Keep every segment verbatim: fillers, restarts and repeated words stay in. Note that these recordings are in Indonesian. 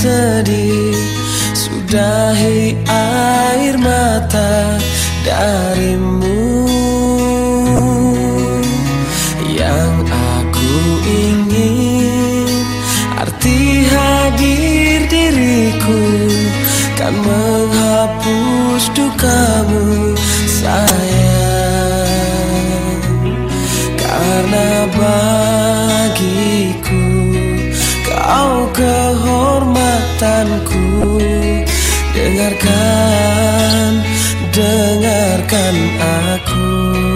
sedih, sudahi air mata darimu. Yang aku ingin, arti hadir diriku kan menghapus dukamu sayang. Karena bagiku kau kehormatanku. Dengarkan, dengarkan aku.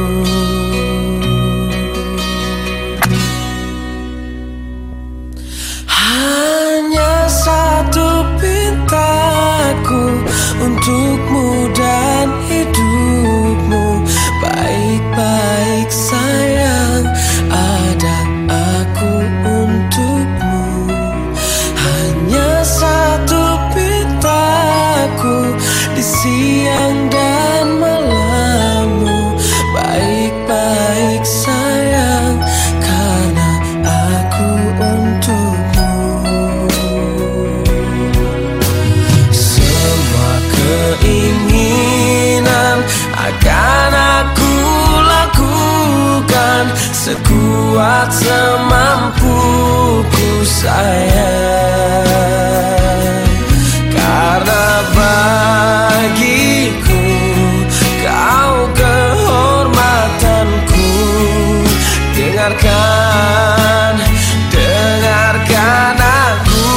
Hanya satu pintaku untukmu dan hidupmu. Baik-baik sayang, ada aku untukmu. Hanya satu pintaku di siang dan malammu. Baik-baik sayang, karena aku untukmu. Semua keinginan akan aku lakukan sekuat semampuku sayang. Karena bagiku kau kehormatanku. Dengarkan, dengarkan aku.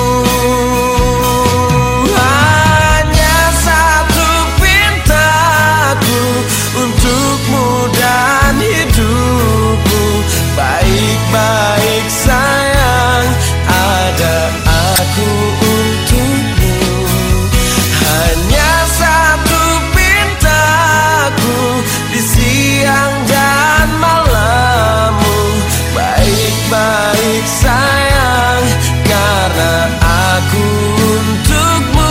Hanya satu pintaku untukmu dan hidupmu. Baik-baik sayang, ada aku untukmu. Hanya satu pintaku di siang dan malammu. Baik-baik sayang, karena aku untukmu.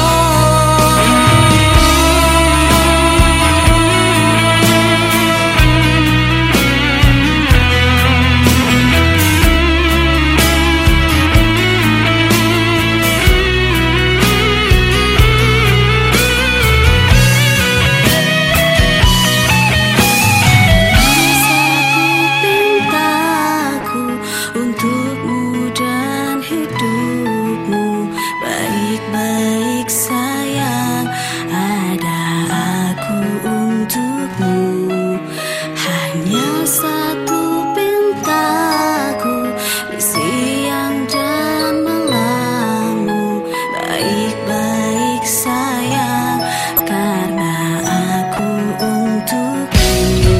Baik-baik sayang, ada aku untukmu. Hanya satu pintaku di siang dan malammu. Baik-baik sayang, karena aku untukmu.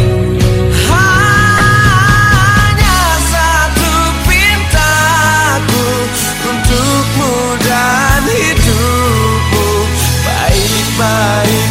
Hanya satu pintaku untukmu dan hidupmu. Baik-baik